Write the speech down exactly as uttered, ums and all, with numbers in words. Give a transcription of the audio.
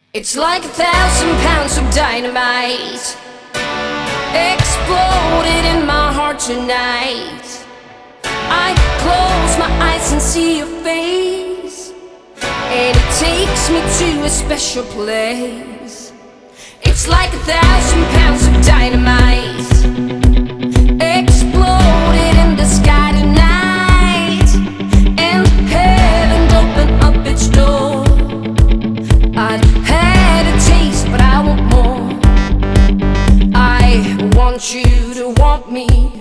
It's like a thousand pounds of dynamite exploded in my heart tonight. I close my eyes and see your face, and it takes me to a special place. It's like a thousand pounds of dynamite exploded in the sky tonight, and heaven opened up its door. I'd had a taste, but I want more. I want you to want me.